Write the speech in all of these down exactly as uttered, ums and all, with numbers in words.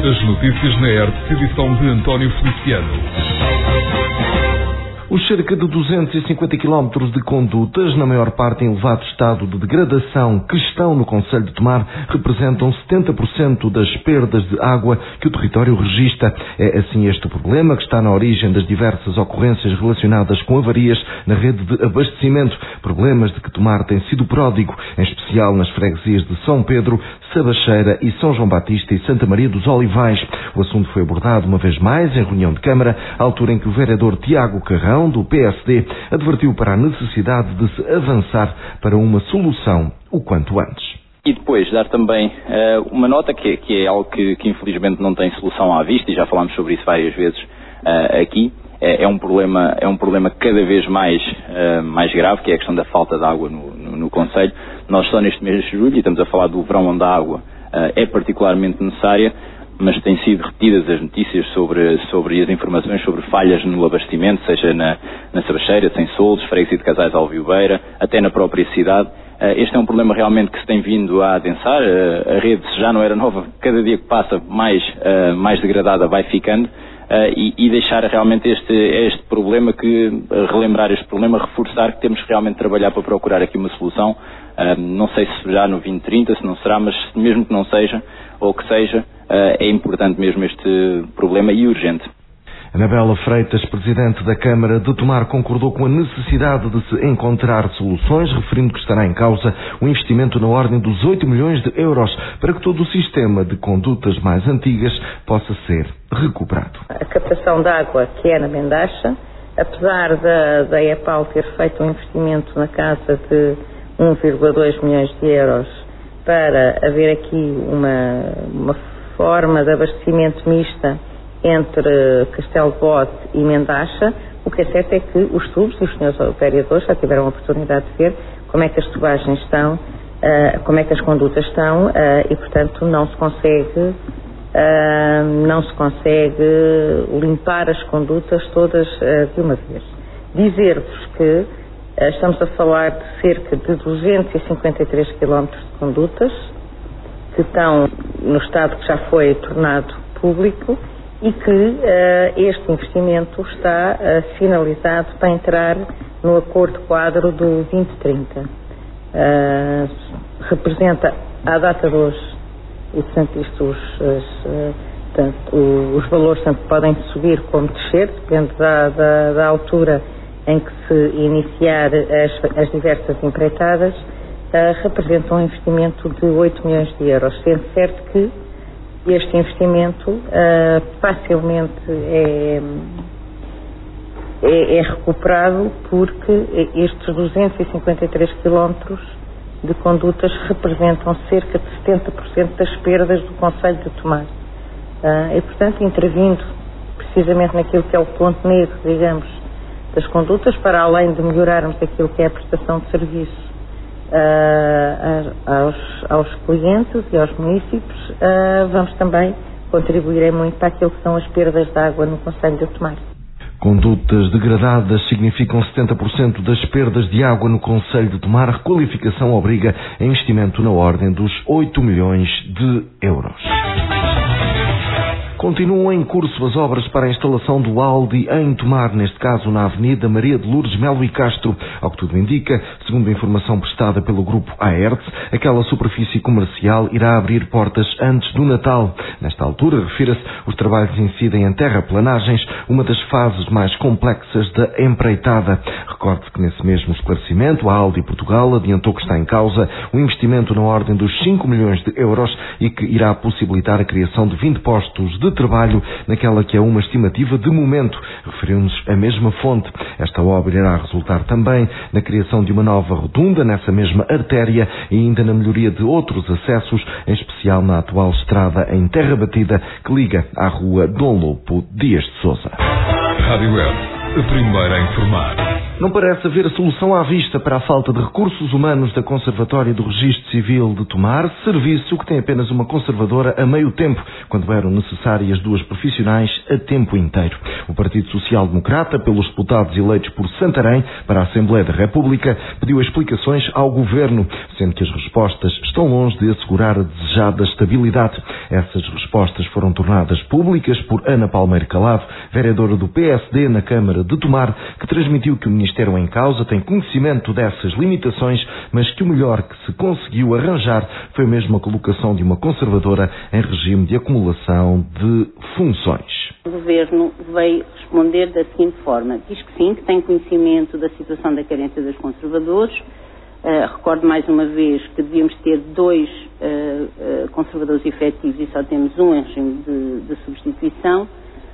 As notícias na R T P, edição de António Feliciano. Os cerca de duzentos e cinquenta quilómetros de condutas, na maior parte em elevado estado de degradação, que estão no concelho de Tomar, representam setenta por cento das perdas de água que o território registra. É assim este o problema que está na origem das diversas ocorrências relacionadas com avarias na rede de abastecimento. Problemas de que Tomar tem sido pródigo, em especial nas freguesias de São Pedro, Sabacheira e São João Batista e Santa Maria dos Olivais. O assunto foi abordado uma vez mais em reunião de Câmara, à altura em que o vereador Tiago Carrão, do P S D, advertiu para a necessidade de se avançar para uma solução o quanto antes. E depois dar também uh, uma nota que, que é algo que, que infelizmente não tem solução à vista, e já falámos sobre isso várias vezes uh, aqui. É, é, um problema, é um problema cada vez mais, uh, mais grave, que é a questão da falta de água no, no, no concelho. Nós só neste mês de julho, e estamos a falar do verão onde a água uh, é particularmente necessária, mas têm sido repetidas as notícias sobre, sobre as informações sobre falhas no abastecimento, seja na, na Sabacheira, Sem Soldos, Freguesia de Casais Alviobeira, até na própria cidade. Este é um problema realmente que se tem vindo a adensar. A rede já não era nova, cada dia que passa mais, mais degradada vai ficando, e, e deixar realmente este, este problema, que relembrar este problema, reforçar que temos que realmente trabalhar para procurar aqui uma solução. Não sei se já no vinte trinta, se não será, mas mesmo que não seja, ou que seja, é importante mesmo este problema e urgente. Anabela Freitas, presidente da Câmara de Tomar, concordou com a necessidade de se encontrar soluções, referindo que estará em causa um investimento na ordem dos oito milhões de euros para que todo o sistema de condutas mais antigas possa ser recuperado. A captação de água que é na Mendacha, apesar da, da EPAL ter feito um investimento na casa de um vírgula dois milhões de euros para haver aqui uma, uma forma de abastecimento mista entre Castelo de Bode e Mendacha, o que é certo é que os tubos, e os senhores vereadores já tiveram a oportunidade de ver como é que as tubagens estão, uh, como é que as condutas estão, uh, e portanto não se consegue, uh, não se consegue limpar as condutas todas uh, de uma vez. Dizer-vos que uh, estamos a falar de cerca de duzentos e cinquenta e três quilómetros de condutas que estão no estado que já foi tornado público, e que uh, este investimento está uh, finalizado para entrar no acordo quadro do vinte trinta. Uh, representa à data de hoje, e portanto isto, os, as, uh, tanto, os valores tanto podem subir como descer, depende da, da, da altura em que se iniciar as, as diversas empreitadas, uh, representa um investimento de oito milhões de euros, sendo certo que este investimento uh, facilmente é, é, é recuperado, porque estes duzentos e cinquenta e três quilómetros de condutas representam cerca de setenta por cento das perdas do concelho de Tomar. Uh, e, portanto, intervindo precisamente naquilo que é o ponto negro, digamos, das condutas, para além de melhorarmos aquilo que é a prestação de serviço Uh, aos, aos clientes e aos municípios, uh, vamos também contribuir muito para aquilo que são as perdas de água no concelho de Tomar. Condutas degradadas significam setenta por cento das perdas de água no concelho de Tomar. A requalificação obriga a investimento na ordem dos oito milhões de euros. Continuam em curso as obras para a instalação do Aldi em Tomar, neste caso na Avenida Maria de Lourdes Melo e Castro. Ao que tudo indica, segundo a informação prestada pelo grupo Aerts, aquela superfície comercial irá abrir portas antes do Natal. Nesta altura, refira-se, os trabalhos incidem em terraplanagens, uma das fases mais complexas da empreitada. Recorde-se que nesse mesmo esclarecimento, a Aldi Portugal adiantou que está em causa um investimento na ordem dos cinco milhões de euros e que irá possibilitar a criação de vinte postos de trabalho naquela que é uma estimativa de momento, referiu-nos a mesma fonte. Esta obra irá resultar também na criação de uma nova rotunda nessa mesma artéria e ainda na melhoria de outros acessos, em especial na atual estrada em terra batida que liga à rua Dom Lopo Dias de Sousa. Rádio Web, a primeira a informar. Não parece haver solução à vista para a falta de recursos humanos da Conservatória do Registro Civil de Tomar, serviço que tem apenas uma conservadora a meio tempo, quando eram necessárias duas profissionais a tempo inteiro. O Partido Social Democrata, pelos deputados eleitos por Santarém para a Assembleia da República, pediu explicações ao Governo, sendo que as respostas estão longe de assegurar a desejada estabilidade. Essas respostas foram tornadas públicas por Ana Palmeiro Calado, vereadora do P S D na Câmara de Tomar, que transmitiu que o Ministério em causa tem conhecimento dessas limitações, mas que o melhor que se conseguiu arranjar foi mesmo a colocação de uma conservadora em regime de acumulação de funções. O Governo veio responder da seguinte forma: diz que sim, que tem conhecimento da situação da carência dos conservadores. Uh, recordo mais uma vez que devíamos ter dois uh, uh, conservadores efetivos e só temos um em regime de, de substituição,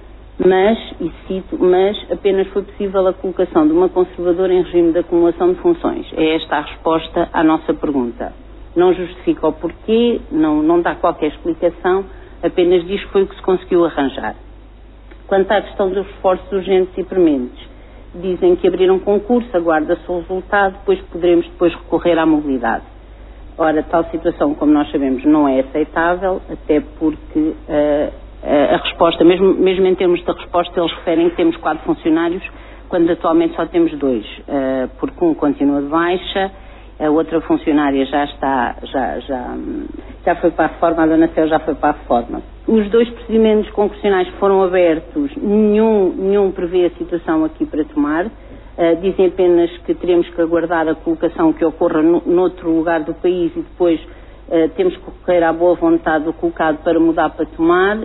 mas, e cito, mas apenas foi possível a colocação de uma conservadora em regime de acumulação de funções. É esta a resposta à nossa pergunta. Não justifica o porquê, não, não dá qualquer explicação, apenas diz que foi o que se conseguiu arranjar. Quanto à questão dos reforços urgentes e prementes, dizem que abriram concurso, aguarda-se o resultado, depois poderemos depois recorrer à mobilidade. Ora, tal situação, como nós sabemos, não é aceitável, até porque uh, a resposta, mesmo, mesmo em termos de resposta, eles referem que temos quatro funcionários, quando atualmente só temos dois, uh, porque um continua de baixa, a outra funcionária já está, já, já, já foi para a reforma, a dona Céu já foi para a reforma. Os dois procedimentos concursionais que foram abertos, nenhum, nenhum prevê a situação aqui para tomar. Uh, dizem apenas que teremos que aguardar a colocação que ocorra no, noutro lugar do país e depois uh, temos que recorrer à boa vontade do colocado para mudar para tomar,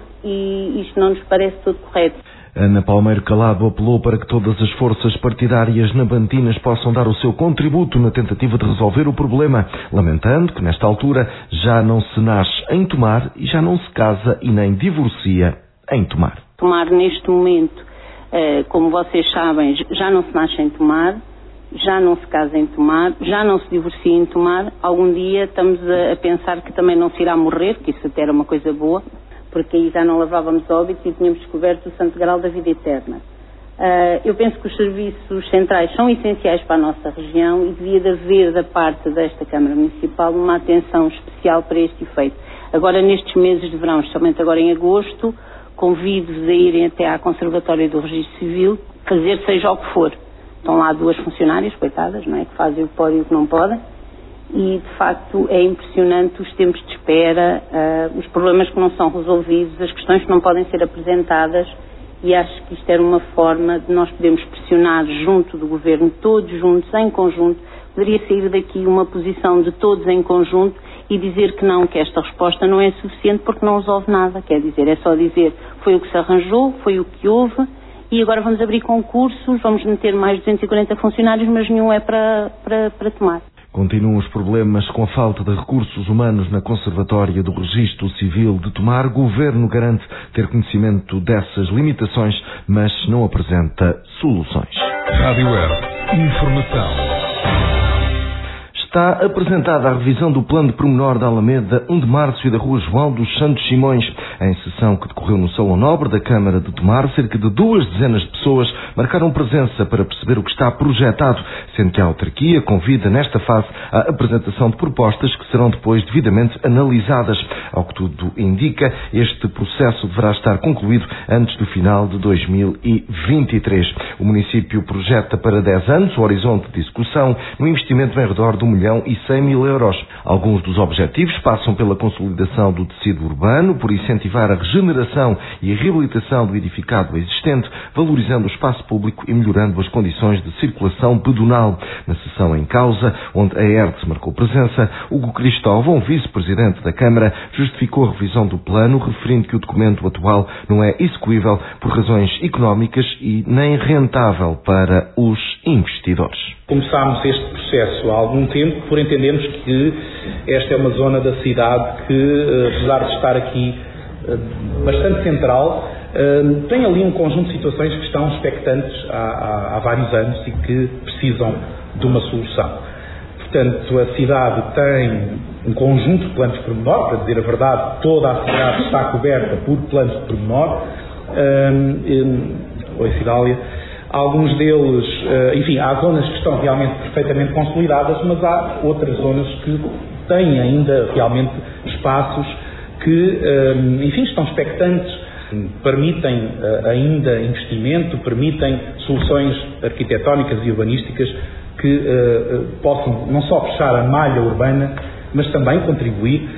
e isto não nos parece todo correto. Ana Palmeiro Calado apelou para que todas as forças partidárias nabantinas possam dar o seu contributo na tentativa de resolver o problema, lamentando que nesta altura já não se nasce em Tomar e já não se casa e nem divorcia em Tomar. Tomar neste momento, como vocês sabem, já não se nasce em Tomar, já não se casa em Tomar, já não se divorcia em Tomar. Algum dia estamos a pensar que também não se irá morrer, que isso até era uma coisa boa, porque aí já não lavávamos óbitos e tínhamos descoberto o santo grau da vida eterna. Uh, eu penso que os serviços centrais são essenciais para a nossa região e devia de haver da parte desta Câmara Municipal uma atenção especial para este efeito. Agora, nestes meses de verão, especialmente agora em agosto, convido-vos a irem até à Conservatória do Registro Civil, fazer seja o que for. Estão lá duas funcionárias, coitadas, não é? Que fazem o que podem e o que não podem. E, de facto, é impressionante os tempos de espera, uh, os problemas que não são resolvidos, as questões que não podem ser apresentadas, e acho que isto era uma forma de nós podermos pressionar junto do Governo, todos juntos, em conjunto. Poderia sair daqui uma posição de todos em conjunto e dizer que não, que esta resposta não é suficiente porque não resolve nada. Quer dizer, é só dizer, foi o que se arranjou, foi o que houve, e agora vamos abrir concursos, vamos meter mais de duzentos e quarenta funcionários, mas nenhum é para, para, para tomar. Continuam os problemas com a falta de recursos humanos na Conservatória do Registro Civil de Tomar. O Governo garante ter conhecimento dessas limitações, mas não apresenta soluções. Rádio Web. Informação. Está apresentada a revisão do plano de pormenor da Alameda um de Março e da Rua João dos Santos Simões. Em sessão que decorreu no Salão Nobre da Câmara de Tomar, cerca de duas dezenas de pessoas marcaram presença para perceber o que está projetado, sendo que a autarquia convida nesta fase a apresentação de propostas que serão depois devidamente analisadas. Ao que tudo indica, este processo deverá estar concluído antes do final de dois mil e vinte e três. O município projeta para dez anos o horizonte de execução no investimento em redor de um milhão e cem mil euros. Alguns dos objetivos passam pela consolidação do tecido urbano, por incentivar a regeneração e a reabilitação do edificado existente, valorizando o espaço público e melhorando as condições de circulação pedonal. Na sessão em causa, onde a E R T marcou presença, Hugo Cristóvão, vice-presidente da Câmara, justificou a revisão do plano, referindo que o documento atual não é execuível por razões económicas e nem rentável para os investidores. Começámos este processo há algum tempo por entendermos que esta é uma zona da cidade que, apesar de estar aqui bastante central, tem ali um conjunto de situações que estão expectantes há, há, há vários anos e que precisam de uma solução. Portanto, a cidade tem um conjunto de planos de pormenor, para dizer a verdade, toda a cidade está coberta por planos de pormenor. Oi, Cidália. Alguns deles, enfim, há zonas que estão realmente perfeitamente consolidadas, mas há outras zonas que têm ainda realmente espaços que, enfim, estão expectantes, permitem ainda investimento, permitem soluções arquitetónicas e urbanísticas que possam não só fechar a malha urbana, mas também contribuir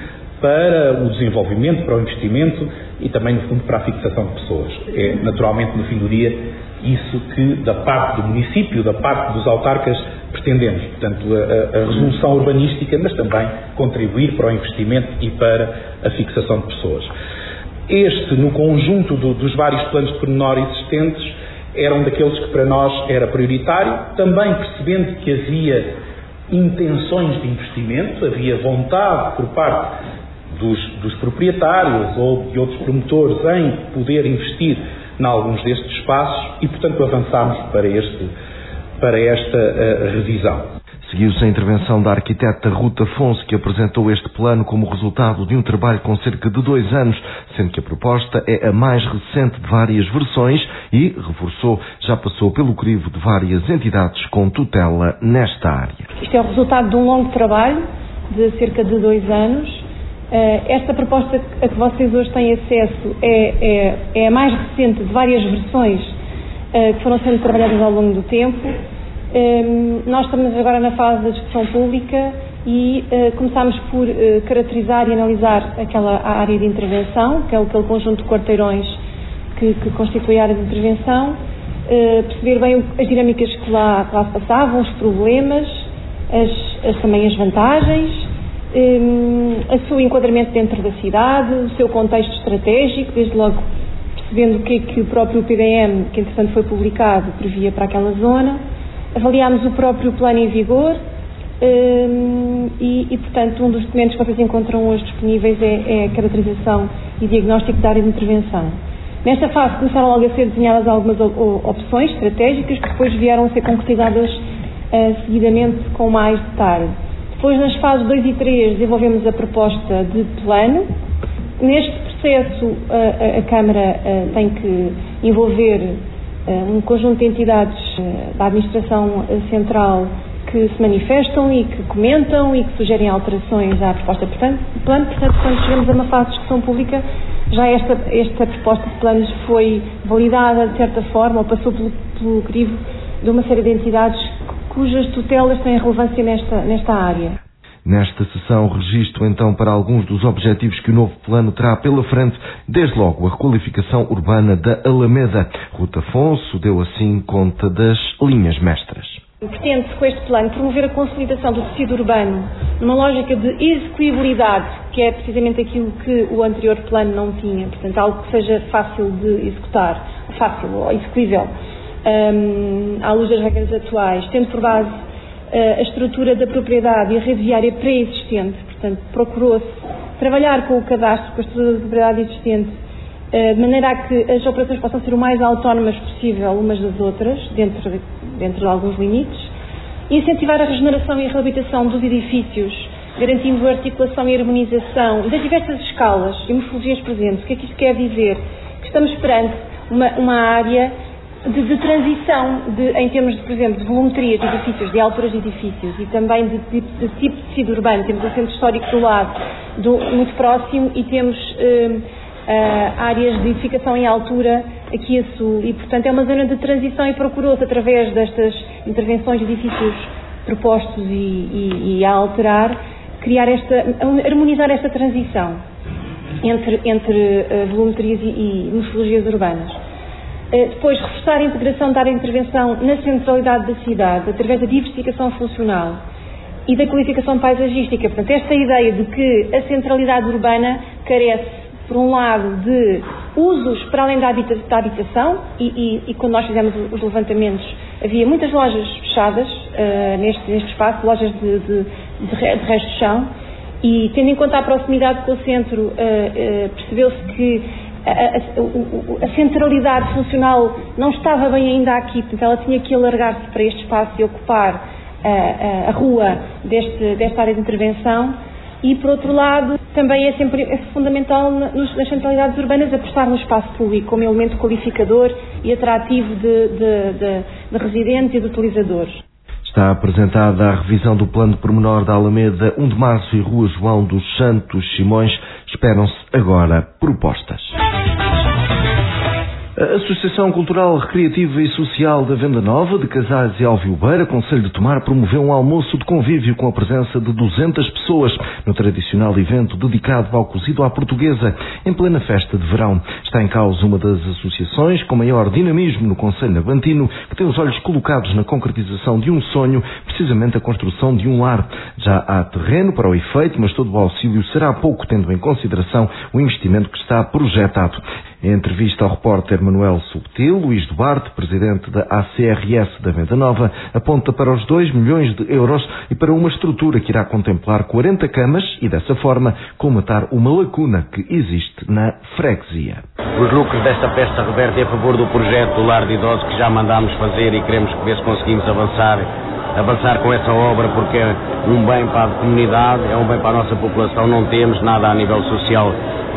para o desenvolvimento, para o investimento e também, no fundo, para a fixação de pessoas. É, naturalmente, no fim do dia, isso que, da parte do município, da parte dos autarcas, pretendemos. Portanto, a, a resolução urbanística, mas também contribuir para o investimento e para a fixação de pessoas. Este, no conjunto do, dos vários planos de pormenor existentes, era um daqueles que para nós era prioritário, também percebendo que havia intenções de investimento, havia vontade por parte dos, dos proprietários ou de outros promotores em poder investir em alguns destes espaços e, portanto, avançámos para, este, para esta uh, revisão. Seguiu-se a intervenção da arquiteta Ruta Afonso, que apresentou este plano como resultado de um trabalho com cerca de dois anos, sendo que a proposta é a mais recente de várias versões e, reforçou, já passou pelo crivo de várias entidades com tutela nesta área. Isto é o resultado de um longo trabalho, de cerca de dois anos. Esta proposta a que vocês hoje têm acesso é, é, é a mais recente de várias versões que foram sendo trabalhadas ao longo do tempo. Um, nós estamos agora na fase da discussão pública e uh, começámos por uh, caracterizar e analisar aquela área de intervenção, que é aquele conjunto de quarteirões que, que constitui a área de intervenção, uh, perceber bem as dinâmicas que lá, que lá se passavam, os problemas, as, as, também as vantagens, um, o seu enquadramento dentro da cidade, o seu contexto estratégico, desde logo percebendo o que é que o próprio P D M, que entretanto foi publicado, previa para aquela zona. Avaliámos o próprio plano em vigor um, e, e, portanto, um dos documentos que vocês encontram hoje disponíveis é, é a caracterização e diagnóstico da área de intervenção. Nesta fase começaram logo a ser desenhadas algumas opções estratégicas que depois vieram a ser concretizadas uh, seguidamente com mais detalhe. Depois, nas fases dois e três, desenvolvemos a proposta de plano. Neste processo, uh, a, a Câmara uh, tem que envolver um conjunto de entidades da administração central que se manifestam e que comentam e que sugerem alterações à proposta portanto, de plano. Portanto, quando chegamos a uma fase de discussão pública, já esta, esta proposta de planos foi validada de certa forma ou passou pelo, pelo crivo de uma série de entidades cujas tutelas têm relevância nesta, nesta área. Nesta sessão, registro então para alguns dos objetivos que o novo plano terá pela frente, desde logo a requalificação urbana da Alameda. Ruta Afonso deu assim conta das linhas mestras. Pretende-se com este plano promover a consolidação do tecido urbano numa lógica de execuibilidade, que é precisamente aquilo que o anterior plano não tinha, portanto algo que seja fácil de executar, fácil ou execuível, um, à luz das regras atuais, tendo por base a estrutura da propriedade e a rede viária pré-existente. Portanto, procurou-se trabalhar com o cadastro, com a estrutura da propriedade existente, de maneira a que as operações possam ser o mais autónomas possível umas das outras, dentro, dentro de alguns limites, e incentivar a regeneração e a reabilitação dos edifícios, garantindo a articulação e a harmonização das diversas escalas e morfologias presentes. O que é que isto quer dizer? Que estamos perante uma, uma área De, de transição de, em termos, de, por exemplo, de volumetria de edifícios, de alturas de edifícios e também de, de, de tipo de tecido urbano. Temos o centro histórico do lado, do, muito próximo, e temos uh, uh, áreas de edificação em altura aqui a sul. E, portanto, é uma zona de transição e procurou-se, através destas intervenções de edifícios propostos e, e, e a alterar, criar esta, harmonizar esta transição entre, entre uh, volumetrias e, e morfologias urbanas. Depois, reforçar a integração da área de intervenção na centralidade da cidade, através da diversificação funcional e da qualificação paisagística. Portanto, esta ideia de que a centralidade urbana carece, por um lado, de usos para além da habitação, e, e, e quando nós fizemos os levantamentos, havia muitas lojas fechadas uh, neste, neste espaço, lojas de, de, de, de resto de chão, e tendo em conta a proximidade com o centro, uh, uh, percebeu-se que A, a, a centralidade funcional não estava bem ainda aqui, portanto ela tinha que alargar-se para este espaço e ocupar a, a, a rua deste, desta área de intervenção. E, por outro lado, também é sempre é fundamental nas, nas centralidades urbanas apostar no espaço público como elemento qualificador e atrativo de, de, de, de residentes e de utilizadores. Está apresentada a revisão do plano de pormenor da Alameda um de março e Rua João dos Santos Simões. Esperam-se agora propostas. A Associação Cultural, Recreativa e Social da Venda Nova de Casais e Alviobeira, Concelho de Tomar, promoveu um almoço de convívio com a presença de duzentas pessoas no tradicional evento dedicado ao cozido à portuguesa, em plena festa de verão. Está em causa uma das associações com maior dinamismo no Concelho Navantino, que tem os olhos colocados na concretização de um sonho, precisamente a construção de um lar. Já há terreno para o efeito, mas todo o auxílio será pouco, tendo em consideração o investimento que está projetado. Em entrevista ao repórter Manuel Subtil, Luís Duarte, presidente da A C R S da Venda Nova, aponta para os dois milhões de euros e para uma estrutura que irá contemplar quarenta camas e, dessa forma, colmatar uma lacuna que existe na freguesia. Os lucros desta festa revertem a favor do projeto do Lar de Idosos que já mandámos fazer e queremos ver se conseguimos avançar, avançar com essa obra, porque é um bem para a comunidade, é um bem para a nossa população. Não temos nada a nível social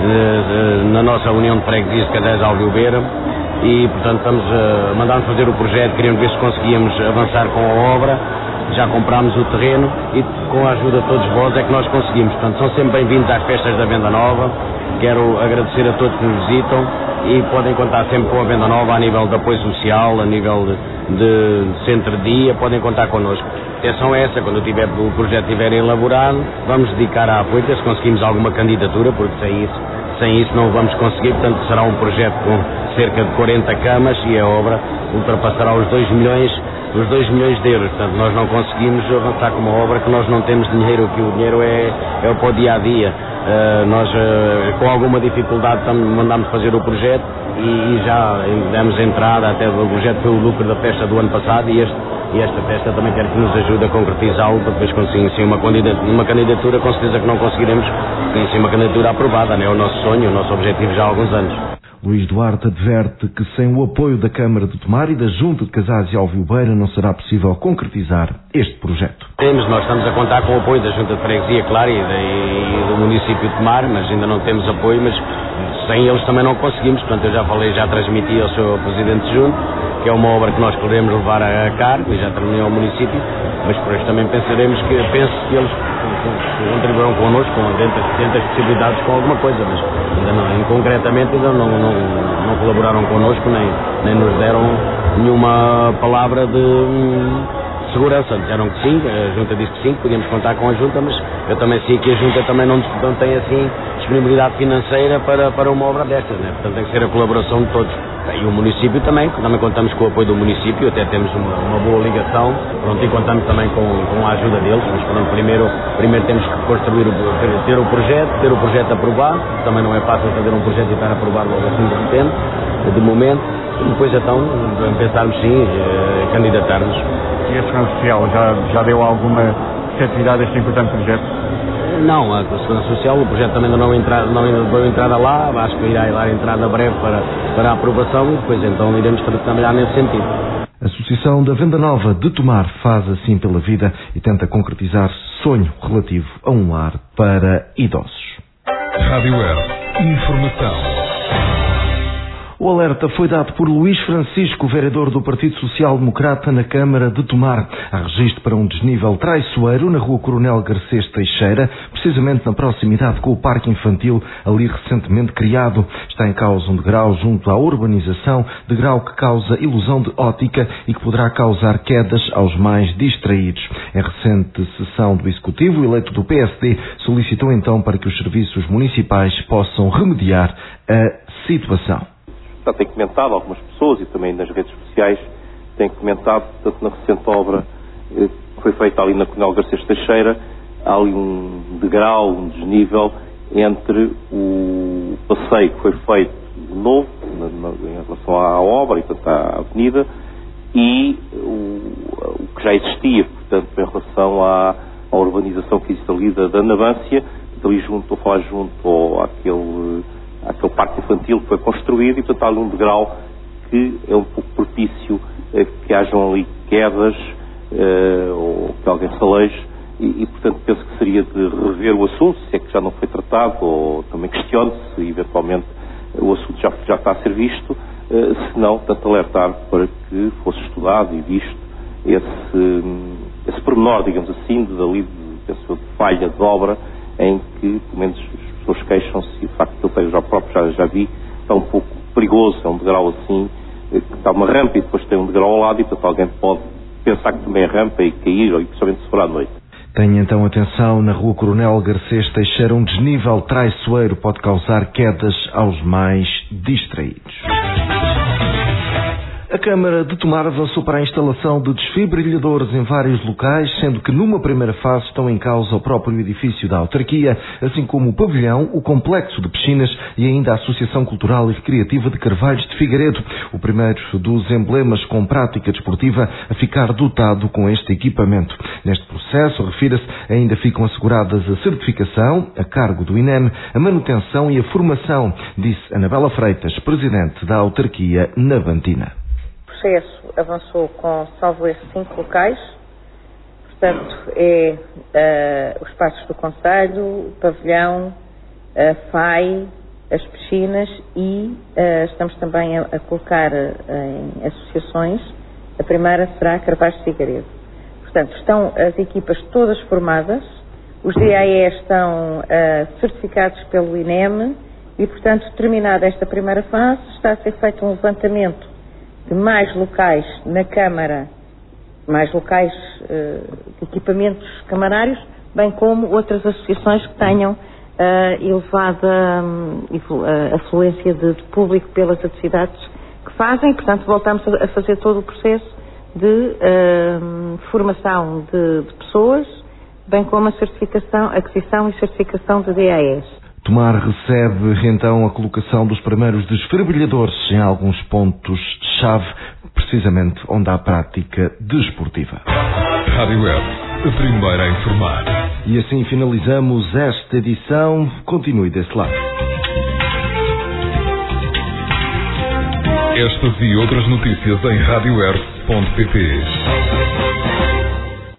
na nossa União de Freguesias de Casais Alviobeira e, portanto, estamos a mandar fazer o projeto, queríamos ver se conseguíamos avançar com a obra. Já comprámos o terreno e com a ajuda de todos vós é que nós conseguimos. Portanto, são sempre bem-vindos às festas da Venda Nova. Quero agradecer a todos que nos visitam e podem contar sempre com a Venda Nova a nível de apoio social, a nível de, de centro de dia, podem contar connosco. A intenção é essa, quando tiver, o projeto estiver elaborado, vamos dedicar a apoio, se conseguimos alguma candidatura, porque sem isso, sem isso não vamos conseguir. Portanto, será um projeto com cerca de quarenta camas e a obra ultrapassará os dois milhões, os dois milhões de euros. Portanto, nós não conseguimos avançar com uma obra que nós não temos dinheiro, que o dinheiro é, é para o dia a dia. Uh, nós, uh, com alguma dificuldade, mandámos fazer o projeto e, e já demos entrada, até o projeto foi o lucro da festa do ano passado e, este, e esta festa também quero que nos ajude a concretizá-lo, para depois conseguir sim, uma, candidatura, uma candidatura, com certeza que não conseguiremos, tem sim uma candidatura aprovada, né? É o nosso sonho, o nosso objetivo já há alguns anos. Luís Duarte adverte que sem o apoio da Câmara de Tomar e da Junta de Casais e Alviobeira não será possível concretizar este projeto. Temos, nós estamos a contar com o apoio da Junta de Freguesia, claro, e, de, e do município de Tomar, mas ainda não temos apoio, mas sem eles também não conseguimos. Portanto, eu já falei, já transmiti ao seu Presidente de Junta, que é uma obra que nós queremos levar a cargo e já terminou ao município, mas por isso também pensaremos que, penso que eles contribuirão connosco, dentro, dentro das possibilidades, com alguma coisa, mas ainda não, concretamente ainda não, não, não colaboraram connosco, nem, nem nos deram nenhuma palavra de segurança. Disseram que sim, a Junta disse que sim, que podíamos contar com a Junta, mas eu também sei que a Junta também não, não tem assim disponibilidade financeira para, para uma obra destas, né? Portanto tem que ser a colaboração de todos. E o município também, também contamos com o apoio do município, até temos uma, uma boa ligação, pronto, e contamos também com, com a ajuda deles, mas pronto, primeiro, primeiro temos que construir, o, ter o projeto, ter o projeto aprovado, também não é fácil fazer um projeto e estar aprovado logo assim de repente, de momento, e depois então pensarmos sim, eh, candidatarmos. E a Segurança Social já, já deu alguma receptividade a este importante projeto? Não, a Segurança Social, o projeto também ainda não, entra, não deu entrada lá, acho que irá dar entrada breve para, para a aprovação e depois então iremos trabalhar nesse sentido. A Associação da Venda Nova de Tomar faz assim pela vida e tenta concretizar sonho relativo a um lar para idosos. Rádio Web, informação. O alerta foi dado por Luís Francisco, vereador do Partido Social Democrata na Câmara de Tomar. Há registro para um desnível traiçoeiro na rua Coronel Garcês Teixeira, precisamente na proximidade com o Parque Infantil, ali recentemente criado. Está em causa um degrau junto à urbanização, degrau que causa ilusão de ótica e que poderá causar quedas aos mais distraídos. Em recente sessão do Executivo, o eleito do P S D solicitou então para que os serviços municipais possam remediar a situação. Tem comentado, algumas pessoas e também nas redes sociais têm comentado, portanto, na recente obra que foi feita ali na Coronel Garcês Teixeira, há ali um degrau, um desnível entre o passeio que foi feito novo na, na, em relação à obra e, portanto, à avenida e o, o que já existia, portanto, em relação à, à urbanização que existe ali da, da Navância, ali junto, ou falar junto ao, àquele aquele parque infantil que foi construído e, portanto, há ali um degrau que é um pouco propício eh, que hajam ali quedas eh, ou que alguém se aleje e, e, portanto, penso que seria de rever o assunto, se é que já não foi tratado, ou também questiono se eventualmente o assunto já, já está a ser visto, eh, se não, portanto, alertar para que fosse estudado e visto esse, esse pormenor, digamos assim, de, dali, de, penso, de falha de obra, em que, pelo menos, as pessoas queixam-se e o facto de eu já próprio já, já vi, está um pouco perigoso, é um degrau assim, que está uma rampa e depois tem um degrau ao lado e, portanto, alguém pode pensar que também é rampa e cair, ou principalmente se for à noite. Tenha então atenção, na rua Coronel Garcês Teixeira, um desnível traiçoeiro pode causar quedas aos mais distraídos. A Câmara de Tomar avançou para a instalação de desfibrilhadores em vários locais, sendo que numa primeira fase estão em causa o próprio edifício da autarquia, assim como o pavilhão, o complexo de piscinas e ainda a Associação Cultural e Recreativa de Carvalhos de Figueiredo, o primeiro dos emblemas com prática desportiva a ficar dotado com este equipamento. Neste processo, refira-se, ainda ficam asseguradas a certificação, a cargo do I N E M, a manutenção e a formação, disse Anabela Freitas, presidente da autarquia Navantina. O processo avançou com, salvo erro, cinco locais, portanto, é uh, os Passos do Conselho, o Pavilhão, a F A I, as piscinas e uh, estamos também a, a colocar uh, em associações. A primeira será Carvalhos de Figueiredo. Portanto, estão as equipas todas formadas, os D A E estão uh, certificados pelo I N E M e, portanto, terminada esta primeira fase, está a ser feito um levantamento de mais locais na Câmara, mais locais uh, de equipamentos camarários, bem como outras associações que tenham uh, elevada um, uh, afluência de, de público pelas atividades que fazem. Portanto, voltamos a, a fazer todo o processo de uh, formação de, de pessoas, bem como a certificação, aquisição e certificação de D A Es. Tomar recebe então a colocação dos primeiros desfibrilhadores em alguns pontos-chave, precisamente onde há prática desportiva. Rádio Web, a primeira a informar. E assim finalizamos esta edição. Continue desse lado. Estas e outras notícias em rádio web ponto pt.